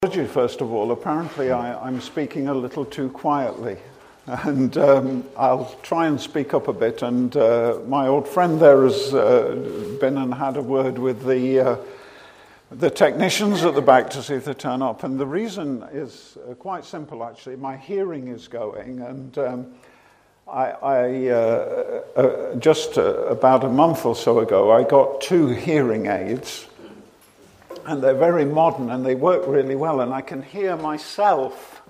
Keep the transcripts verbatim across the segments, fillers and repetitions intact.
Apology, first of all. Apparently I, I'm speaking a little too quietly, and um, I'll try and speak up a bit. And uh, my old friend there has uh, been and had a word with the uh, the technicians at the back to see if they turn up. And the reason is uh, quite simple, actually. My hearing is going, and um, I, I uh, uh, just uh, about a month or so ago, I got two hearing aids. And they're very modern and they work really well, and I can hear myself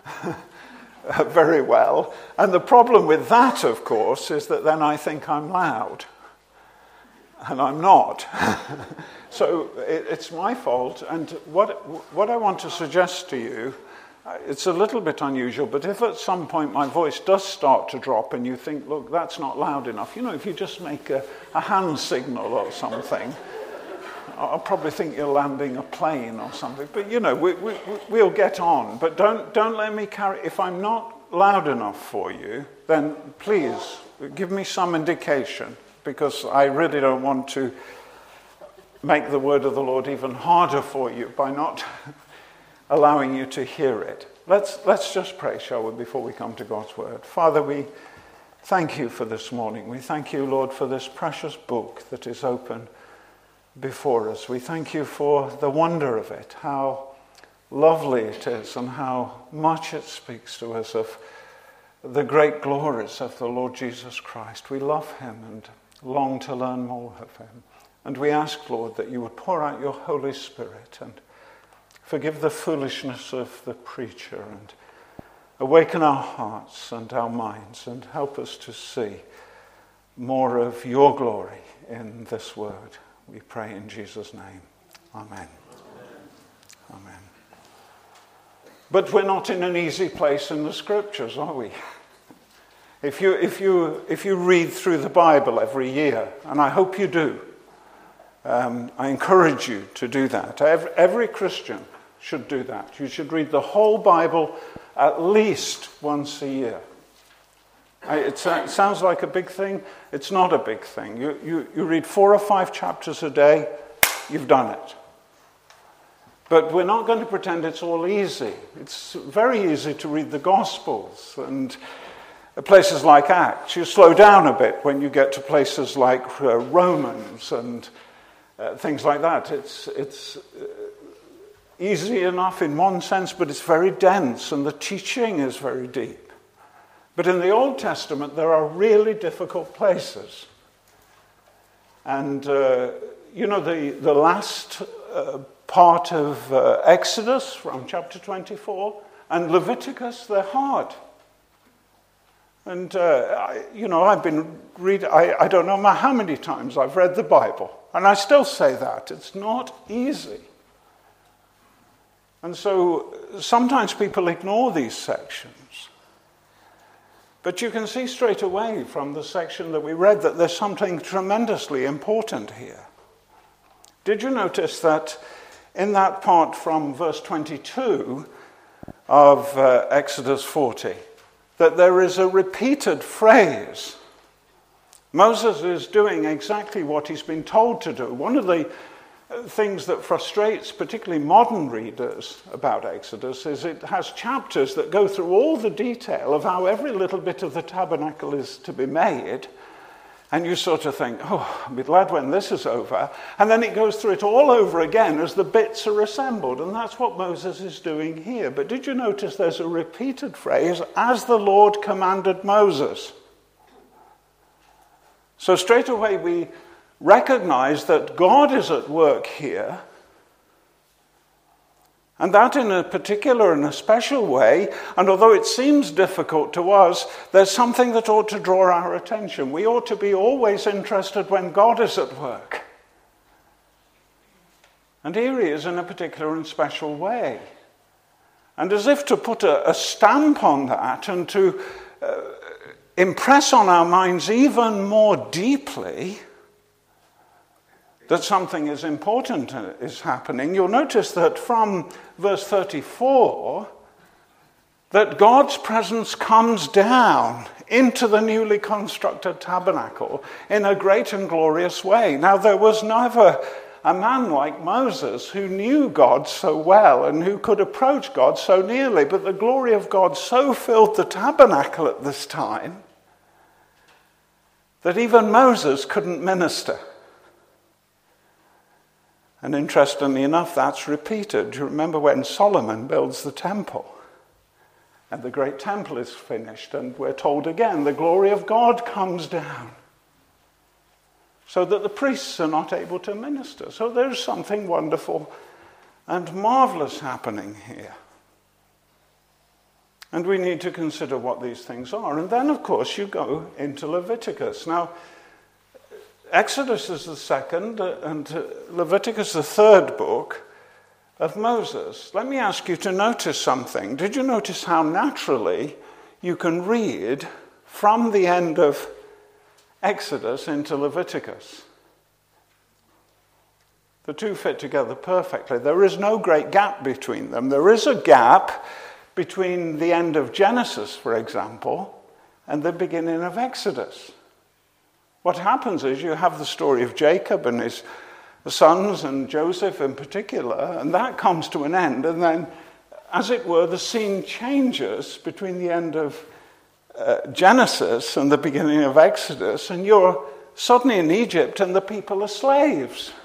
very well. And the problem with that, of course, is that then I think I'm loud, and I'm not. So it, it's my fault. And what what I want to suggest to you, it's a little bit unusual, but if at some point my voice does start to drop and you think, look, that's not loud enough, you know, if you just make a, a hand signal or something, I'll probably think you're landing a plane or something. But, you know, we, we, we'll get on. But don't don't let me carry... If I'm not loud enough for you, then please give me some indication, because I really don't want to make the word of the Lord even harder for you by not allowing you to hear it. Let's, let's just pray, shall we, before we come to God's word. Father, we thank you for this morning. We thank you, Lord, for this precious book that is open before us. We thank you for the wonder of it, how lovely it is, and how much it speaks to us of the great glories of the Lord Jesus Christ. We love him and long to learn more of him. And we ask, Lord, that you would pour out your Holy Spirit and forgive the foolishness of the preacher and awaken our hearts and our minds and help us to see more of your glory in this word. We pray in Jesus' name. Amen. Amen. But we're not in an easy place in the scriptures, are we? If you if you if you read through the Bible every year, and I hope you do, um, I encourage you to do that. Every, every Christian should do that. You should read the whole Bible at least once a year. It sounds like a big thing. It's not a big thing. You, you, you read four or five chapters a day, you've done it. But we're not going to pretend it's all easy. It's very easy to read the Gospels and places like Acts. You slow down a bit when you get to places like uh, Romans and uh, things like that. It's, it's uh, easy enough in one sense, but it's very dense, and the teaching is very deep. But in the Old Testament, there are really difficult places. And, uh, you know, the, the last uh, part of uh, Exodus from chapter twenty-four and Leviticus, they're hard. And, uh, I, you know, I've been reading, I, I don't know how many times I've read the Bible, and I still say that. It's not easy. And so sometimes people ignore these sections. But you can see straight away from the section that we read that there's something tremendously important here. Did you notice that in that part from verse twenty-two of uh, Exodus forty, that there is a repeated phrase? Moses is doing exactly what he's been told to do. One of the things that frustrates particularly modern readers about Exodus is it has chapters that go through all the detail of how every little bit of the tabernacle is to be made, and you sort of think, oh, I'll be glad when this is over, and then it goes through it all over again as the bits are assembled, and that's what Moses is doing here. But did you notice there's a repeated phrase, as the Lord commanded Moses? So straight away we recognize that God is at work here, and that in a particular and a special way. And although it seems difficult to us, there's something that ought to draw our attention. We ought to be always interested when God is at work. And here he is in a particular and special way. And as if to put a, a stamp on that and to uh, impress on our minds even more deeply that something is important is happening, you'll notice that from verse thirty-four, that God's presence comes down into the newly constructed tabernacle in a great and glorious way. Now, there was never a man like Moses who knew God so well and who could approach God so nearly, but the glory of God so filled the tabernacle at this time that even Moses couldn't minister. And interestingly enough, that's repeated. Do you remember when Solomon builds the temple? And the great temple is finished, and we're told again, the glory of God comes down, so that the priests are not able to minister. So there's something wonderful and marvelous happening here. And we need to consider what these things are. And then, of course, you go into Leviticus. Now, Exodus is the second, and Leviticus the third book of Moses. Let me ask you to notice something. Did you notice how naturally you can read from the end of Exodus into Leviticus? The two fit together perfectly. There is no great gap between them. There is a gap between the end of Genesis, for example, and the beginning of Exodus. What happens is you have the story of Jacob and his sons and Joseph in particular, and that comes to an end. And then, as it were, the scene changes between the end of uh, Genesis and the beginning of Exodus, and you're suddenly in Egypt and the people are slaves.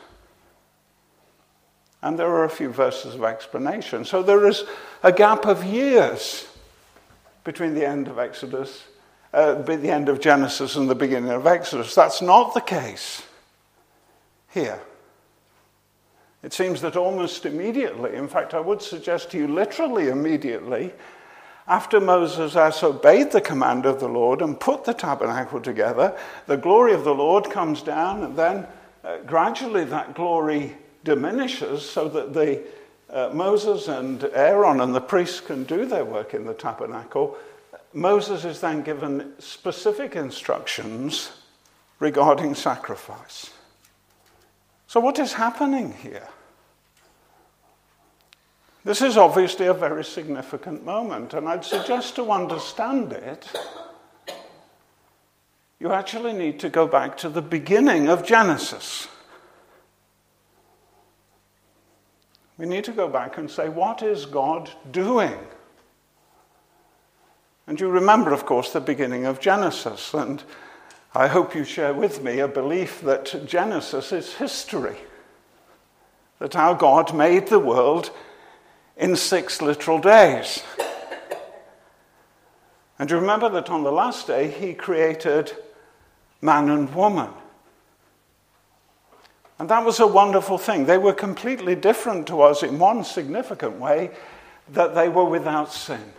And there are a few verses of explanation. So there is a gap of years between the end of Exodus, uh, the end of Genesis and the beginning of Exodus. That's not the case here. It seems that almost immediately, in fact, I would suggest to you literally immediately, after Moses has obeyed the command of the Lord and put the tabernacle together, the glory of the Lord comes down, and then uh, gradually that glory diminishes so that the uh, Moses and Aaron and the priests can do their work in the tabernacle. Moses is then given specific instructions regarding sacrifice. So what is happening here? This is obviously a very significant moment, and I'd suggest to understand it, you actually need to go back to the beginning of Genesis. We need to go back and say, what is God doing? And you remember, of course, the beginning of Genesis, and I hope you share with me a belief that Genesis is history, that our God made the world in six literal days. And you remember that on the last day, he created man and woman. And that was a wonderful thing. They were completely different to us in one significant way, that they were without sin.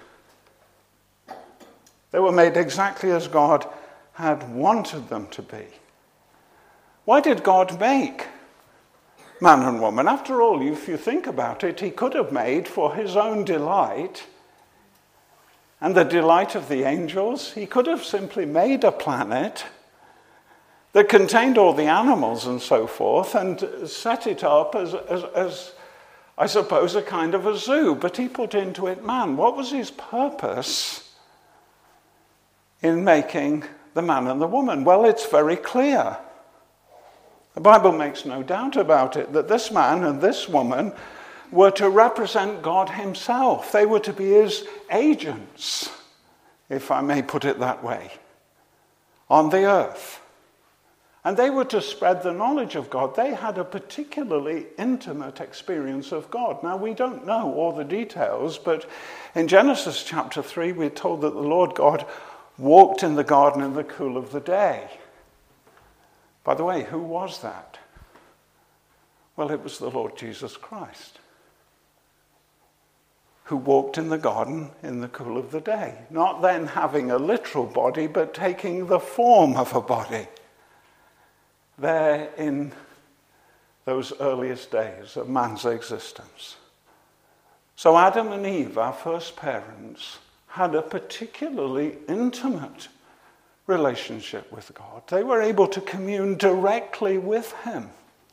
They were made exactly as God had wanted them to be. Why did God make man and woman? After all, if you think about it, he could have made for his own delight and the delight of the angels. He could have simply made a planet that contained all the animals and so forth and set it up as, as, as, I suppose, a kind of a zoo. But he put into it man. What was his purpose in making the man and the woman? Well, it's very clear. The Bible makes no doubt about it, that this man and this woman were to represent God himself. They were to be his agents, if I may put it that way, on the earth. And they were to spread the knowledge of God. They had a particularly intimate experience of God. Now, we don't know all the details, but in Genesis chapter three, we're told that the Lord God walked in the garden in the cool of the day. By the way, who was that? Well, it was the Lord Jesus Christ, who walked in the garden in the cool of the day. Not then having a literal body, but taking the form of a body there in those earliest days of man's existence. So Adam and Eve, our first parents, had a particularly intimate relationship with God. They were able to commune directly with him.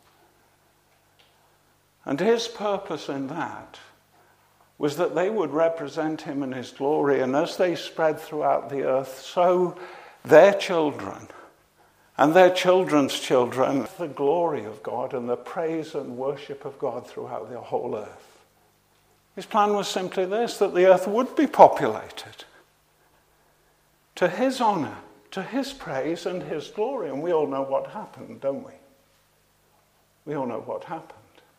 And his purpose in that was that they would represent him in his glory, and as they spread throughout the earth, so their children and their children's children, the glory of God and the praise and worship of God throughout the whole earth. His plan was simply this, that the earth would be populated to his honor, to his praise and his glory. And we all know what happened, don't we? We all know what happened.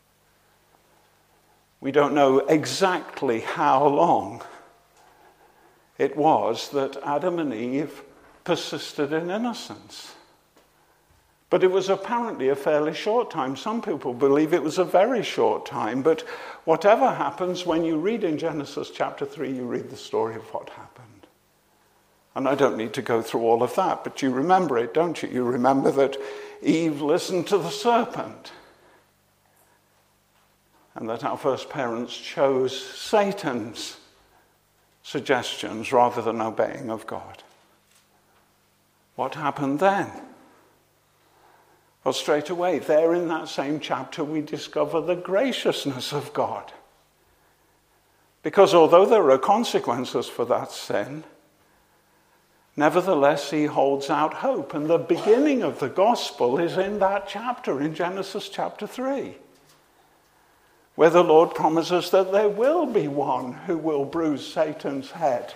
We don't know exactly how long it was that Adam and Eve persisted in innocence. But it was apparently a fairly short time. Some people believe it was a very short time. But whatever happens, when you read in Genesis chapter three, you read the story of what happened. And I don't need to go through all of that, but you remember it, don't you? You remember that Eve listened to the serpent, and that our first parents chose Satan's suggestions rather than obeying of God. What happened then? Well, straight away, there in that same chapter, we discover the graciousness of God. Because although there are consequences for that sin, nevertheless, he holds out hope. And the beginning of the gospel is in that chapter, in Genesis chapter three, where the Lord promises that there will be one who will bruise Satan's head.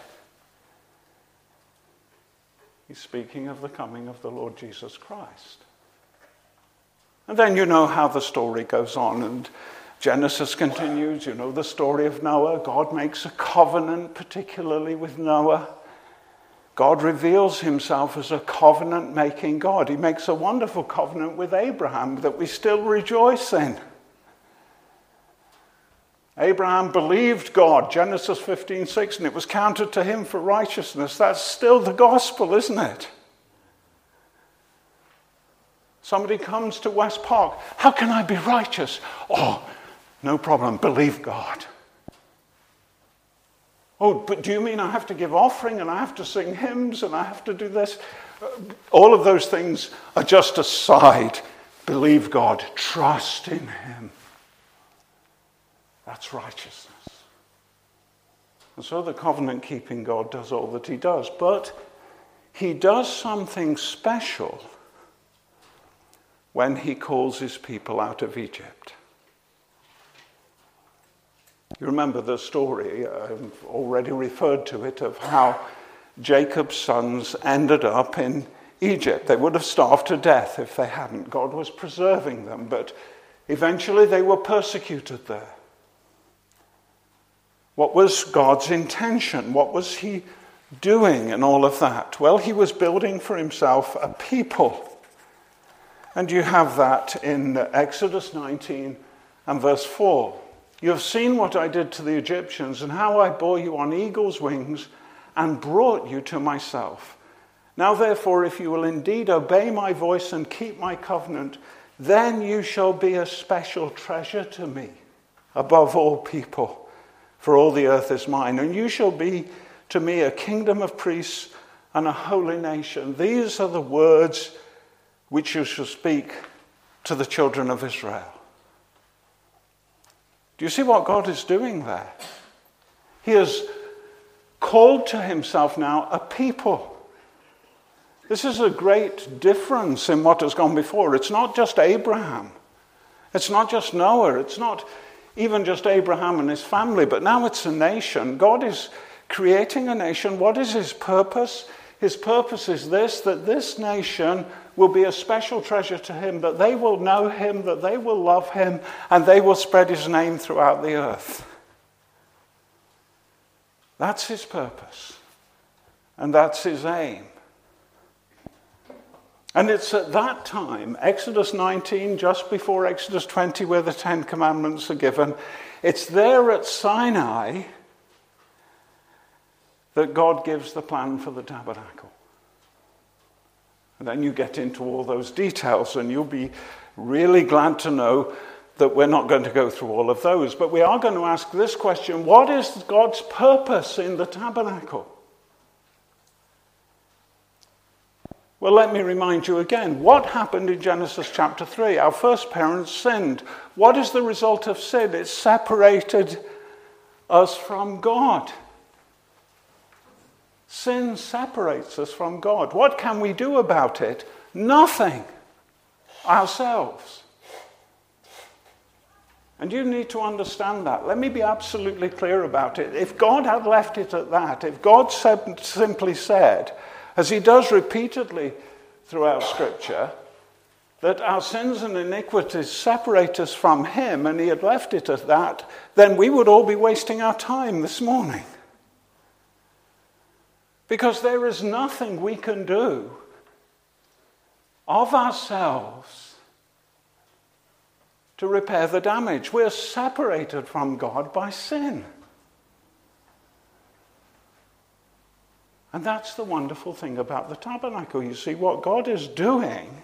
He's speaking of the coming of the Lord Jesus Christ. And then you know how the story goes on, and Genesis continues. You know the story of Noah. God makes a covenant, particularly with Noah. God reveals himself as a covenant-making God. He makes a wonderful covenant with Abraham that we still rejoice in. Abraham believed God, Genesis fifteen six, and it was counted to him for righteousness. That's still the gospel, isn't it? Somebody comes to West Park. How can I be righteous? Oh, no problem. Believe God. Oh, but do you mean I have to give offering and I have to sing hymns and I have to do this? All of those things are just a side. Believe God. Trust in him. That's righteousness. And so the covenant-keeping God does all that he does. But he does something special when he calls his people out of Egypt. You remember the story, I've already referred to it, of how Jacob's sons ended up in Egypt. They would have starved to death if they hadn't. God was preserving them, but eventually they were persecuted there. What was God's intention? What was he doing in all of that? Well, he was building for himself a people. And you have that in Exodus nineteen and verse four. You have seen what I did to the Egyptians and how I bore you on eagle's wings and brought you to myself. Now therefore, if you will indeed obey my voice and keep my covenant, then you shall be a special treasure to me above all people, for all the earth is mine. And you shall be to me a kingdom of priests and a holy nation. These are the words which you shall speak to the children of Israel. Do you see what God is doing there? He has called to himself now a people. This is a great difference in what has gone before. It's not just Abraham. It's not just Noah. It's not even just Abraham and his family, but now it's a nation. God is creating a nation. What is his purpose? His purpose is this, that this nation will be a special treasure to him, that they will know him, that they will love him, and they will spread his name throughout the earth. That's his purpose. And that's his aim. And it's at that time, Exodus nineteen, just before Exodus twenty, where the Ten Commandments are given, it's there at Sinai that God gives the plan for the tabernacle. And then you get into all those details, and you'll be really glad to know that we're not going to go through all of those. But we are going to ask this question: what is God's purpose in the tabernacle? Well, let me remind you again. What happened in Genesis chapter three? Our first parents sinned. What is the result of sin? It separated us from God. Sin separates us from God. What can we do about it? nothing ourselves. And you need to understand that. Let me be absolutely clear about it. If God had left it at that, if God simply said, as he does repeatedly throughout Scripture, that our sins and iniquities separate us from him, and he had left it at that, then we would all be wasting our time this morning. Because there is nothing we can do of ourselves to repair the damage. We're separated from God by sin. And that's the wonderful thing about the tabernacle. You see, what God is doing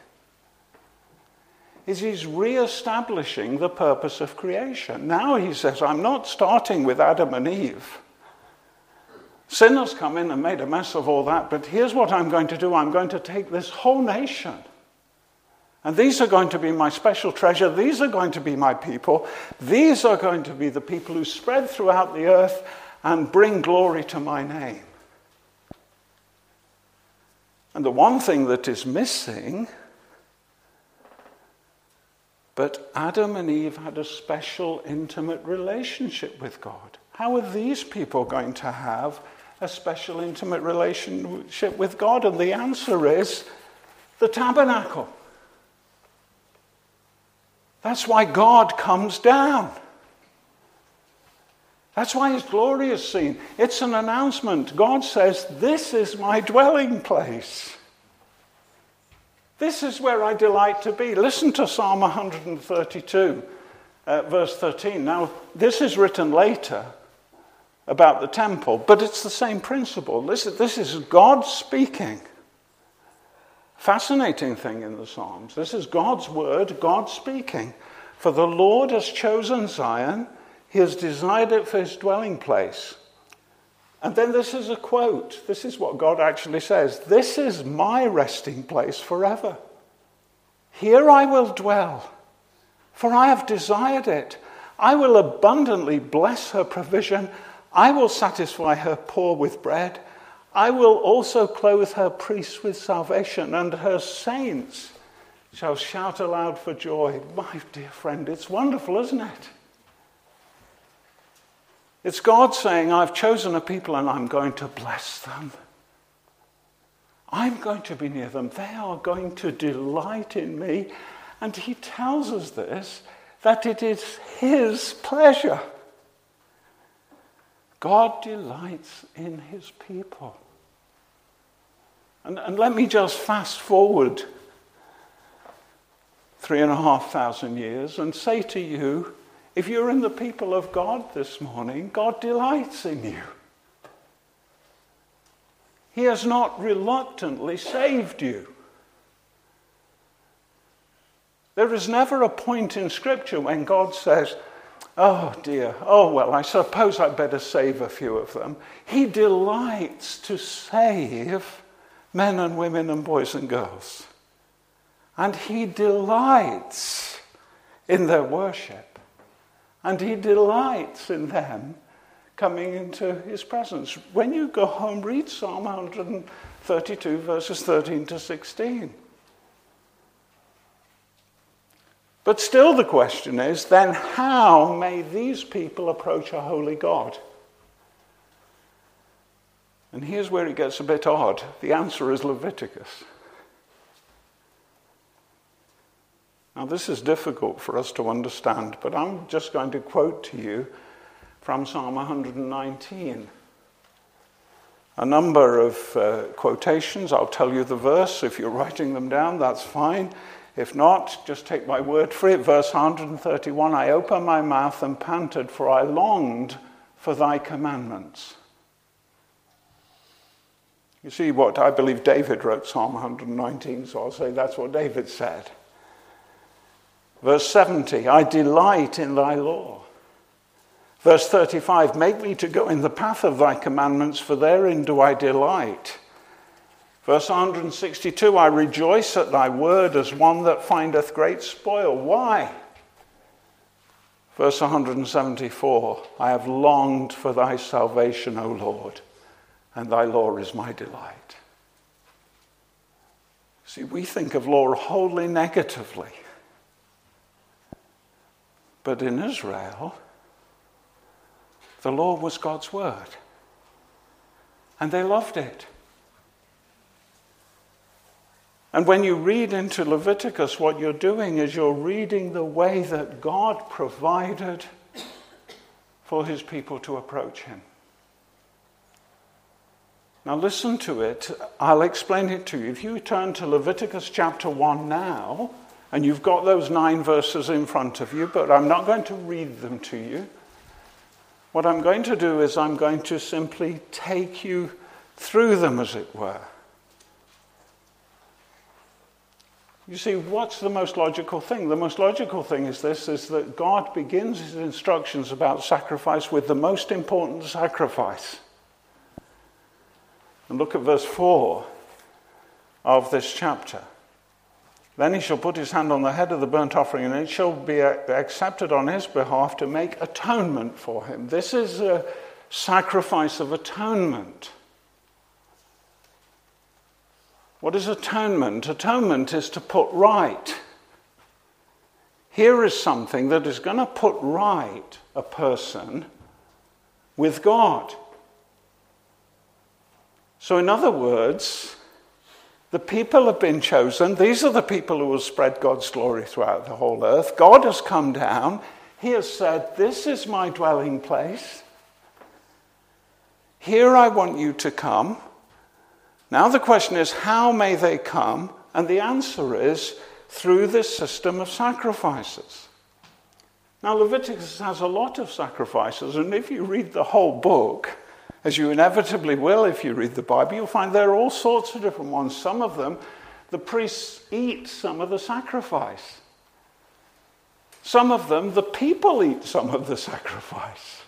is he's re-establishing the purpose of creation. Now he says, I'm not starting with Adam and Eve. Sin has come in and made a mess of all that, but here's what I'm going to do. I'm going to take this whole nation, and these are going to be my special treasure. These are going to be my people. These are going to be the people who spread throughout the earth and bring glory to my name. And the one thing that is missing, but Adam and Eve had a special, intimate relationship with God. How are these people going to have a special, intimate relationship with God? And the answer is the tabernacle. That's why God comes down. That's why his glory is seen. It's an announcement. God says, this is my dwelling place. This is where I delight to be. Listen to Psalm one thirty-two, uh, verse thirteen. Now, this is written later about the temple, but it's the same principle. Listen, this is God speaking. Fascinating thing in the Psalms. This is God's word, God speaking. For the Lord has chosen Zion. He has desired it for his dwelling place. And then this is a quote. This is what God actually says. This is my resting place forever. Here I will dwell, for I have desired it. I will abundantly bless her provision. I will satisfy her poor with bread. I will also clothe her priests with salvation, and her saints shall shout aloud for joy. My dear friend, it's wonderful, isn't it? It's God saying, I've chosen a people and I'm going to bless them. I'm going to be near them. They are going to delight in me. And he tells us this, that it is his pleasure. God delights in his people. And, and let me just fast forward three and a half thousand years and say to you, if you're in the people of God this morning, God delights in you. He has not reluctantly saved you. There is never a point in Scripture when God says, oh dear, oh well, I suppose I'd better save a few of them. He delights to save men and women and boys and girls. And he delights in their worship. And he delights in them coming into his presence. When you go home, read Psalm one thirty-two, verses thirteen to sixteen. But still the question is, then how may these people approach a holy God? And here's where it gets a bit odd. The answer is Leviticus. Now this is difficult for us to understand, but I'm just going to quote to you from Psalm one nineteen. A number of uh, quotations. I'll tell you the verse. If you're writing them down, that's fine. If not, just take my word for it. Verse one thirty-one, I opened my mouth and panted, for I longed for thy commandments. You see what I believe David wrote Psalm one nineteen, so I'll say that's what David said. Verse seventy, I delight in thy law. Verse thirty-five, make me to go in the path of thy commandments, for therein do I delight. Verse one sixty-two, I rejoice at thy word as one that findeth great spoil. Why? Verse one seventy-four, I have longed for thy salvation, O Lord, and thy law is my delight. See, we think of law wholly negatively. But in Israel, the law was God's word. And they loved it. And when you read into Leviticus, what you're doing is you're reading the way that God provided for his people to approach him. Now listen to it. I'll explain it to you. If you turn to Leviticus chapter one now, and you've got those nine verses in front of you, but I'm not going to read them to you. What I'm going to do is I'm going to simply take you through them, as it were. You see, what's the most logical thing? The most logical thing is this, is that God begins his instructions about sacrifice with the most important sacrifice. And look at verse four of this chapter. Then he shall put his hand on the head of the burnt offering, and it shall be accepted on his behalf to make atonement for him. This is a sacrifice of atonement. What is atonement? Atonement is to put right. Here is something that is going to put right a person with God. So in other words, the people have been chosen. These are the people who will spread God's glory throughout the whole earth. God has come down. He has said, this is my dwelling place. Here I want you to come. Now the question is, how may they come? And the answer is, through this system of sacrifices. Now Leviticus has a lot of sacrifices, and if you read the whole book, as you inevitably will if you read the Bible, you'll find there are all sorts of different ones. Some of them, the priests eat some of the sacrifice. Some of them, the people eat some of the sacrifice.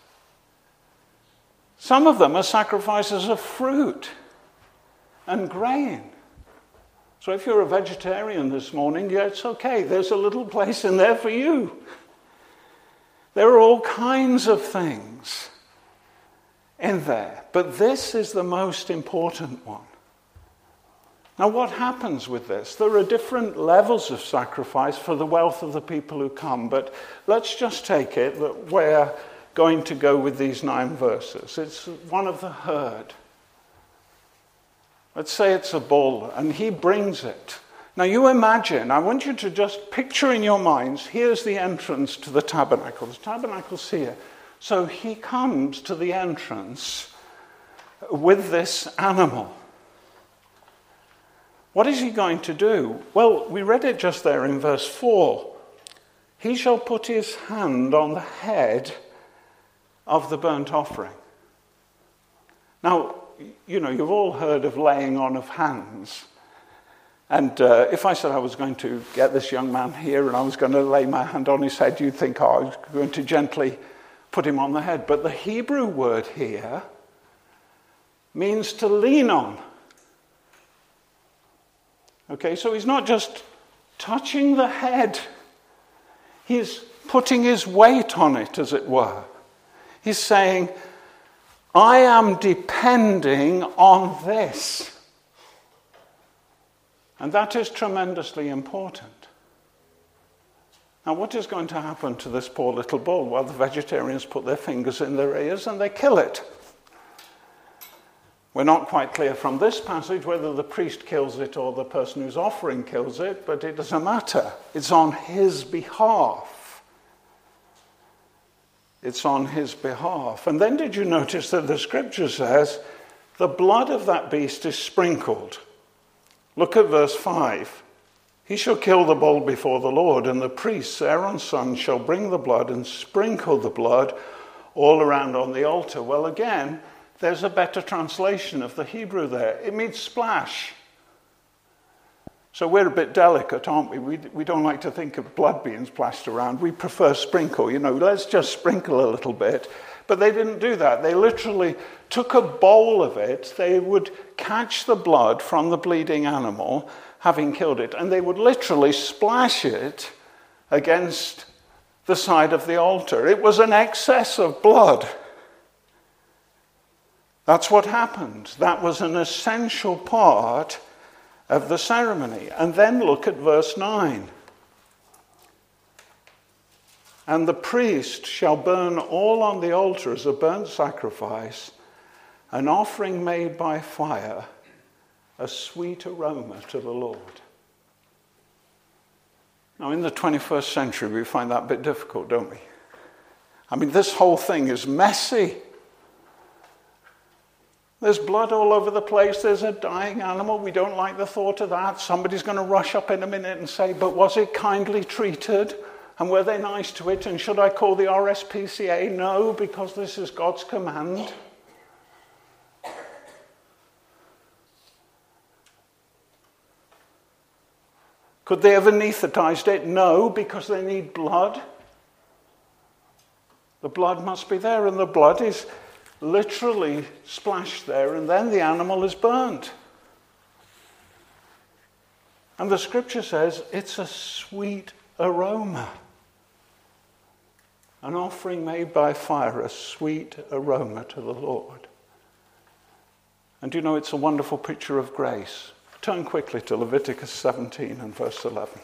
Some of them are sacrifices of fruit and grain. So if you're a vegetarian this morning, yeah, it's okay. There's a little place in there for you. There are all kinds of things in there. But this is the most important one. Now, what happens with this? There are different levels of sacrifice for the wealth of the people who come. But let's just take it that we're going to go with these nine verses. It's one of the herd. Let's say it's a bull, and he brings it. Now you imagine, I want you to just picture in your minds, here's the entrance to the tabernacle. The tabernacle's here. So he comes to the entrance with this animal. What is he going to do? Well, we read it just there in verse four. He shall put his hand on the head of the burnt offering. Now, you know, you've all heard of laying on of hands. And uh, if I said I was going to get this young man here and I was going to lay my hand on his head, you'd think, oh, I was going to gently put him on the head. But the Hebrew word here means to lean on. Okay, so he's not just touching the head. He's putting his weight on it, as it were. He's saying, I am depending on this. And that is tremendously important. Now, what is going to happen to this poor little bull? Well, the vegetarians put their fingers in their ears and they kill it. We're not quite clear from this passage whether the priest kills it or the person who's offering kills it, but it doesn't matter. It's on his behalf. It's on his behalf. And then did you notice that the scripture says, the blood of that beast is sprinkled. Look at verse five. He shall kill the bull before the Lord, and the priests, Aaron's son, shall bring the blood and sprinkle the blood all around on the altar. Well, again, there's a better translation of the Hebrew there. It means splash. So we're a bit delicate, aren't we? We, we don't like to think of blood being splashed around. We prefer sprinkle. You know, let's just sprinkle a little bit. But they didn't do that. They literally took a bowl of it. They would catch the blood from the bleeding animal, having killed it, and they would literally splash it against the side of the altar. It was an excess of blood. That's what happened. That was an essential part of the ceremony. And then look at verse nine. And the priest shall burn all on the altar as a burnt sacrifice, an offering made by fire, a sweet aroma to the Lord. Now, in the twenty-first century, we find that a bit difficult, don't we? I mean, this whole thing is messy. There's blood all over the place. There's a dying animal. We don't like the thought of that. Somebody's going to rush up in a minute and say, but was it kindly treated? And were they nice to it? And should I call the R S P C A? No, because this is God's command. Could they have anesthetized it? No, because they need blood. The blood must be there, and the blood is literally splashed there, and then the animal is burnt. And the scripture says it's a sweet aroma. An offering made by fire, a sweet aroma to the Lord. And you know, it's a wonderful picture of grace. Turn quickly to Leviticus seventeen and verse eleven.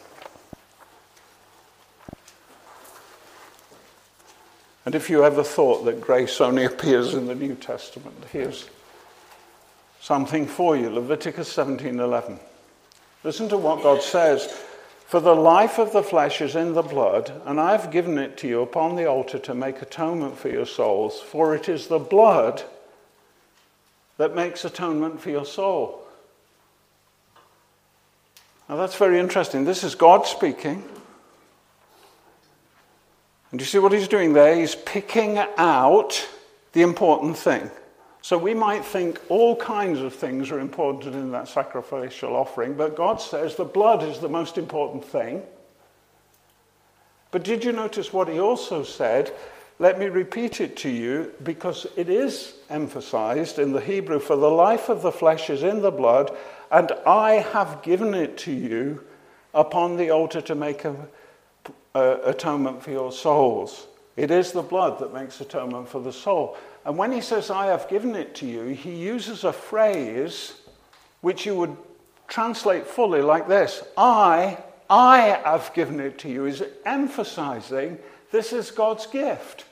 And if you ever thought that grace only appears in the New Testament, here's something for you. Leviticus seventeen eleven. Listen to what God says. For the life of the flesh is in the blood, and I have given it to you upon the altar to make atonement for your souls. For it is the blood that makes atonement for your soul. Now that's very interesting. This is God speaking. And you see what he's doing there? He's picking out the important thing. So we might think all kinds of things are important in that sacrificial offering, but God says the blood is the most important thing. But did you notice what he also said? Let me repeat it to you, because it is emphasized in the Hebrew, for the life of the flesh is in the blood, and I have given it to you upon the altar to make a, a, atonement for your souls. It is the blood that makes atonement for the soul. And when he says, I have given it to you, he uses a phrase which you would translate fully like this. I, I have given it to you, is emphasizing this is God's gift.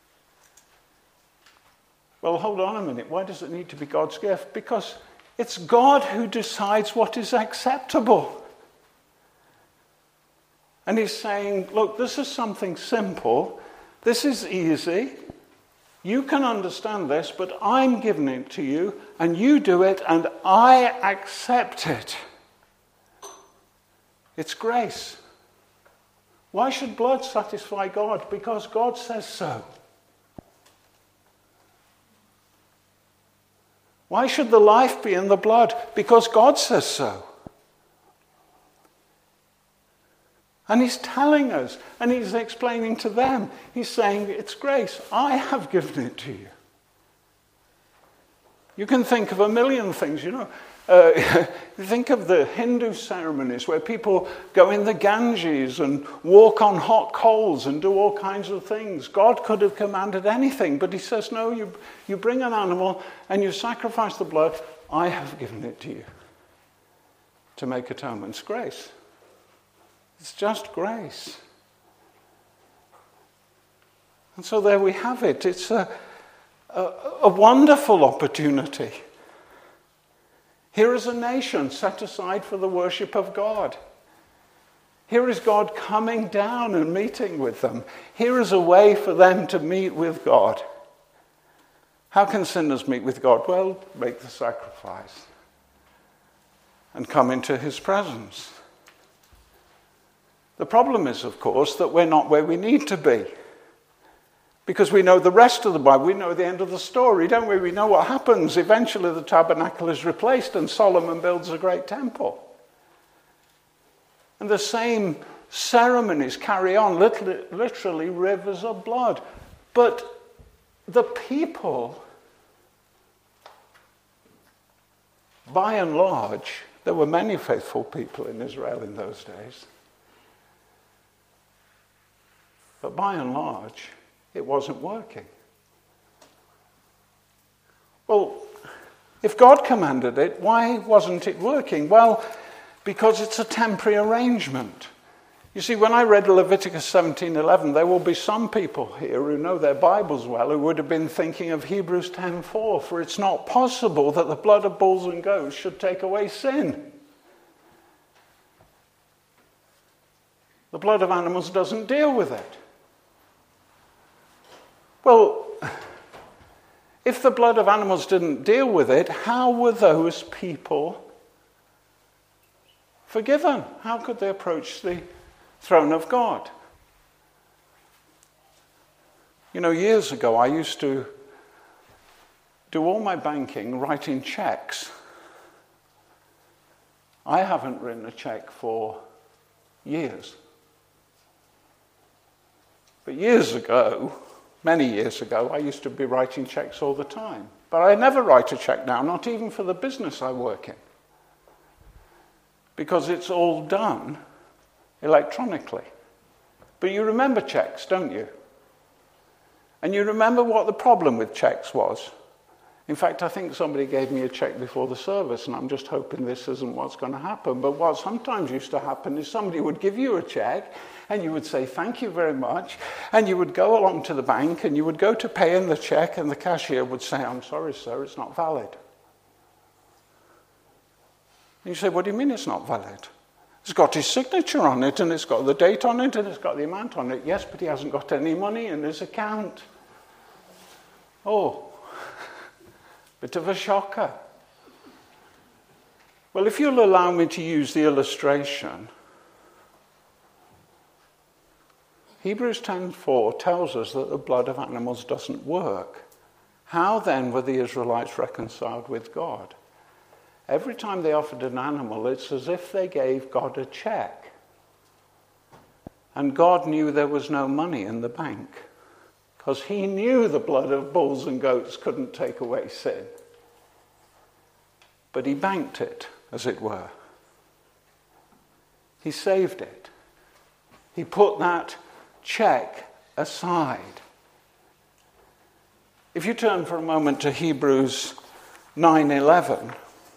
Well, hold on a minute. Why does it need to be God's gift? Because it's God who decides what is acceptable. And he's saying, look, this is something simple. This is easy. You can understand this, but I'm giving it to you, and you do it, and I accept it. It's grace. Why should blood satisfy God? Because God says so. Why should the life be in the blood? Because God says so. And he's telling us, and he's explaining to them. He's saying, it's grace. I have given it to you. You can think of a million things, you know. Uh, think of the Hindu ceremonies where people go in the Ganges and walk on hot coals and do all kinds of things. God could have commanded anything, but he says, no, you, you bring an animal and you sacrifice the blood. I have given it to you to make atonement. It's grace. It's just grace. And so there we have it. It's a, a, a wonderful opportunity. Here is a nation set aside for the worship of God. Here is God coming down and meeting with them. Here is a way for them to meet with God. How can sinners meet with God? Well, make the sacrifice and come into his presence. The problem is, of course, that we're not where we need to be. Because we know the rest of the Bible, we know the end of the story, don't we? We know what happens. Eventually the tabernacle is replaced and Solomon builds a great temple. And the same ceremonies carry on, literally, literally rivers of blood. But the people, by and large, there were many faithful people in Israel in those days. But by and large, it wasn't working. Well, If God commanded it, why wasn't it working? Well, because it's a temporary arrangement. You see, when I read Leviticus seventeen eleven, there will be some people here who know their Bibles well who would have been thinking of Hebrews ten four, for it's not possible that the blood of bulls and goats should take away sin. The blood of animals doesn't deal with it. Well, if the blood of animals didn't deal with it, how were those people forgiven? How could they approach the throne of God? You know, years ago I used to do all my banking writing checks. I haven't written a check for years. But years ago, many years ago, I used to be writing checks all the time. But I never write a check now, not even for the business I work in. Because it's all done electronically. But you remember checks, don't you? And you remember what the problem with checks was. In fact, I think somebody gave me a check before the service, and I'm just hoping this isn't what's going to happen. But what sometimes used to happen is somebody would give you a check, and you would say, thank you very much, and you would go along to the bank, and you would go to pay in the check, and the cashier would say, I'm sorry, sir, it's not valid. And you say, what do you mean it's not valid? It's got his signature on it, and it's got the date on it, and it's got the amount on it. Yes, but he hasn't got any money in his account. Oh, bit of a shocker. Well, if you'll allow me to use the illustration, Hebrews ten four tells us that the blood of animals doesn't work. How then were the Israelites reconciled with God? Every time they offered an animal, it's as if they gave God a check. And God knew there was no money in the bank, because he knew the blood of bulls and goats couldn't take away sin. But he banked it, as it were. He saved it. He put that check aside. If you turn for a moment to Hebrews nine eleven,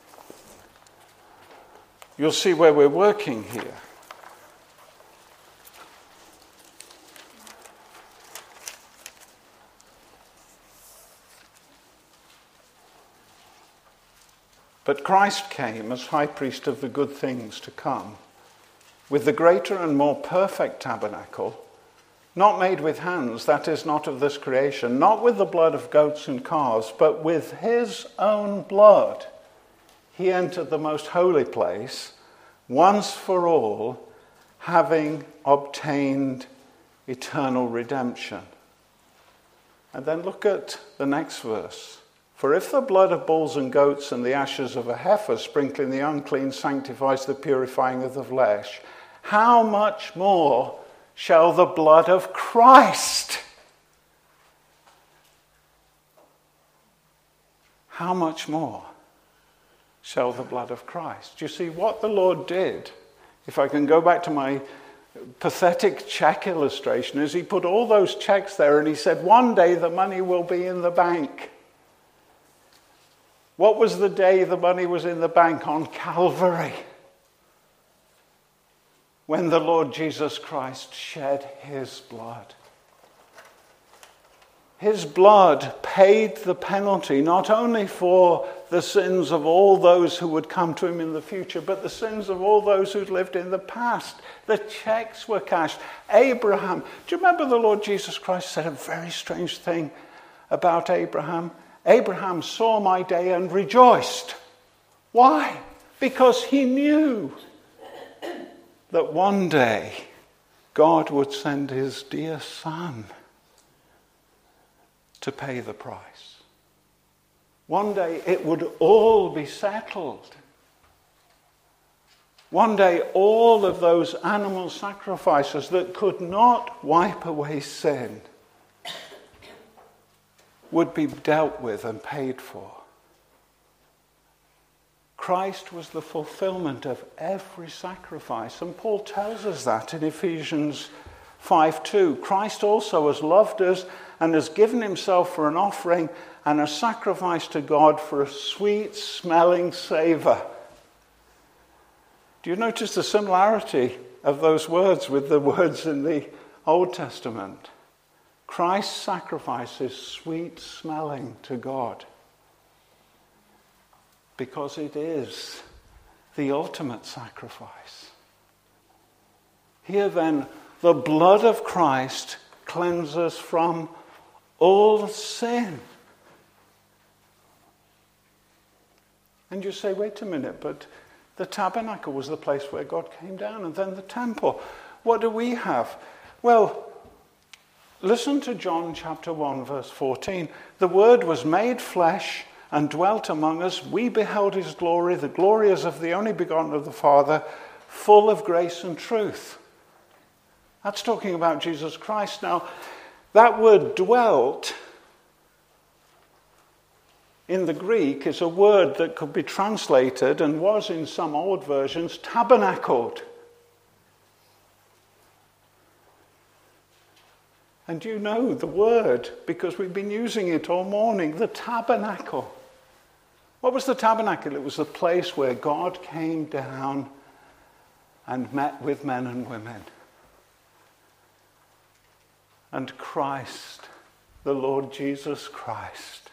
you'll see where we're working here. But Christ came as high priest of the good things to come, with the greater and more perfect tabernacle, not made with hands, that is, not of this creation, not with the blood of goats and calves, but with his own blood. He entered the most holy place, once for all, having obtained eternal redemption. And then look at the next verse. For if the blood of bulls and goats and the ashes of a heifer sprinkling the unclean sanctifies the purifying of the flesh, how much more shall the blood of Christ? How much more shall the blood of Christ? You see, what the Lord did, if I can go back to my pathetic check illustration, is he put all those checks there and he said, one day the money will be in the bank. What was the day the money was in the bank? On Calvary, when the Lord Jesus Christ shed his blood. His blood paid the penalty, not only for the sins of all those who would come to him in the future, but the sins of all those who'd lived in the past. The checks were cashed. Abraham, do you remember the Lord Jesus Christ said a very strange thing about Abraham? Abraham saw my day and rejoiced. Why? Because he knew that one day God would send his dear son to pay the price. One day it would all be settled. One day all of those animal sacrifices that could not wipe away sin would be dealt with and paid for. Christ was the fulfillment of every sacrifice. And Paul tells us that in Ephesians five two. Christ also has loved us and has given himself for an offering and a sacrifice to God for a sweet-smelling savour. Do you notice the similarity of those words with the words in the Old Testament? Christ's sacrifice is sweet-smelling to God because it is the ultimate sacrifice. Here then, the blood of Christ cleanses from all sin. And you say, wait a minute, but the tabernacle was the place where God came down, and then the temple. What do we have? Well, listen to John chapter one, verse fourteen. The Word was made flesh and dwelt among us. We beheld his glory. The glory is of the only begotten of the Father, full of grace and truth. That's talking about Jesus Christ. Now, that word dwelt in the Greek is a word that could be translated, and was in some old versions, tabernacled. And you know the word because we've been using it all morning, the tabernacle. What was the tabernacle? It was the place where God came down and met with men and women. And Christ, the Lord Jesus Christ,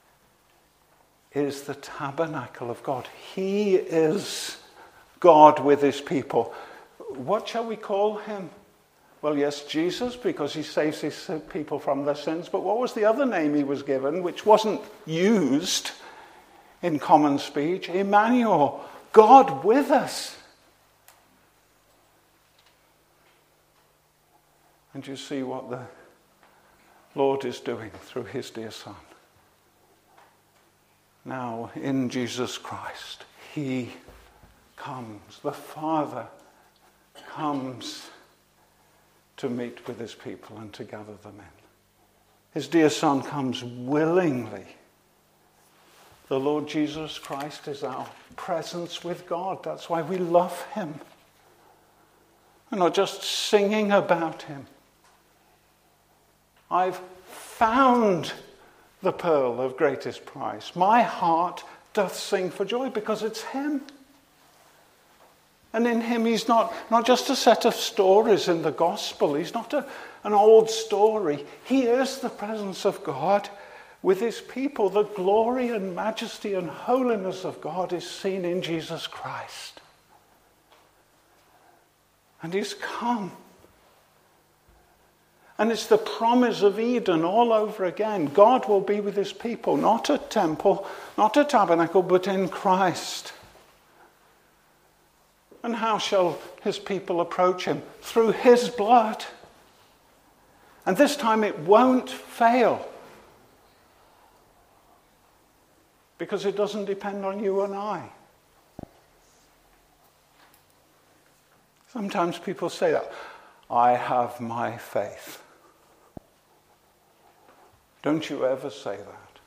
is the tabernacle of God. He is God with his people. What shall we call him? Well, yes, Jesus, because he saves his people from their sins. But what was the other name he was given, which wasn't used in common speech? Emmanuel, God with us. And you see what the Lord is doing through his dear Son. Now, in Jesus Christ, he comes, the Father comes to meet with his people and to gather them in. His dear Son comes willingly. The Lord Jesus Christ is our presence with God. That's why we love him. We're not just singing about him. I've found the pearl of greatest price. My heart doth sing for joy because it's him. And in him he's not, not just a set of stories in the gospel. He's not a, an old story. He is the presence of God with his people. The glory and majesty and holiness of God is seen in Jesus Christ. And he's come. And it's the promise of Eden all over again. God will be with his people, not a temple, not a tabernacle, but in Christ. And how shall his people approach him? Through his blood. And this time it won't fail. Because it doesn't depend on you and I. Sometimes people say that. I have my faith. Don't you ever say that.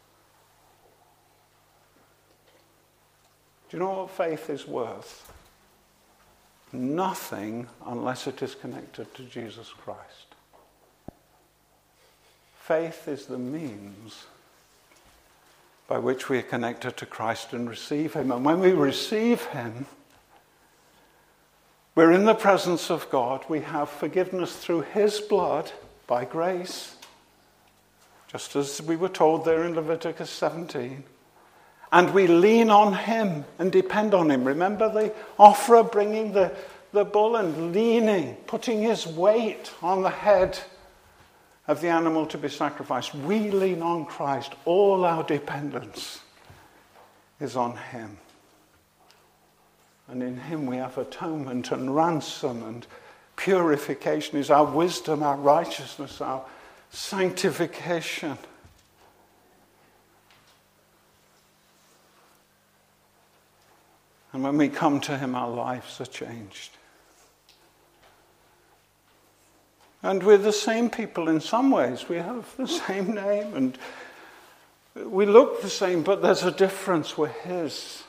Do you know what faith is worth? Nothing unless it is connected to Jesus Christ. Faith is the means by which we are connected to Christ and receive him. And when we receive him, we're in the presence of God. We have forgiveness through his blood by grace. Just as we were told there in Leviticus seventeen. And we lean on him and depend on him. Remember the offerer bringing the, the bull and leaning, putting his weight on the head of the animal to be sacrificed. We lean on Christ. All our dependence is on him. And in him we have atonement and ransom and purification. Is our wisdom, our righteousness, our sanctification. And when we come to him, our lives are changed. And we're the same people in some ways. We have the same name and we look the same, but there's a difference. We're his.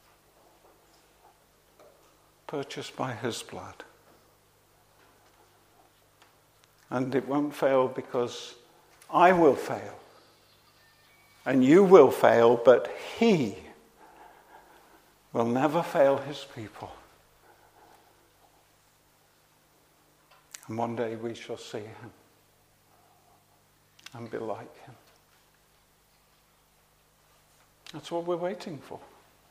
Purchased by his blood. And it won't fail because I will fail. And you will fail, but he will never fail his people. And one day we shall see him and be like him. That's what we're waiting for.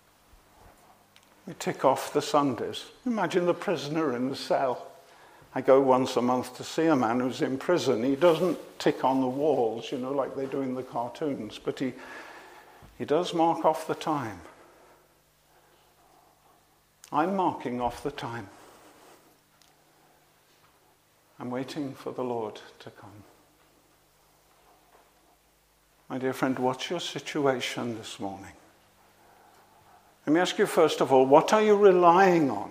We tick off the Sundays. Imagine the prisoner in the cell. I go once a month to see a man who's in prison. He doesn't tick on the walls, you know, like they do in the cartoons, but he, he does mark off the time. I'm marking off the time. I'm waiting for the Lord to come. My dear friend, what's your situation this morning? Let me ask you first of all, what are you relying on?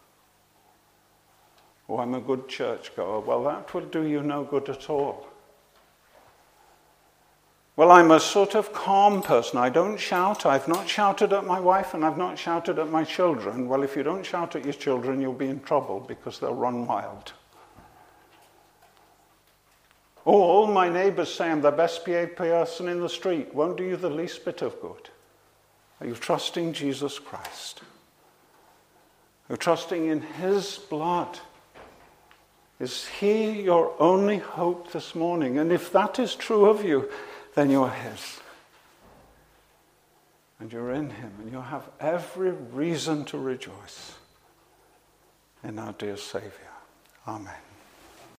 Oh, I'm a good churchgoer. Well, that will do you no good at all. Well, I'm a sort of calm person. I don't shout. I've not shouted at my wife and I've not shouted at my children. Well, if you don't shout at your children, you'll be in trouble because they'll run wild. Oh, all my neighbours say I'm the best behaved person in the street. Won't do you the least bit of good. Are you trusting Jesus Christ? Are you trusting in his blood? Is he your only hope this morning? And if that is true of you, then you're his. And you're in him, and you have every reason to rejoice in our dear Saviour. Amen.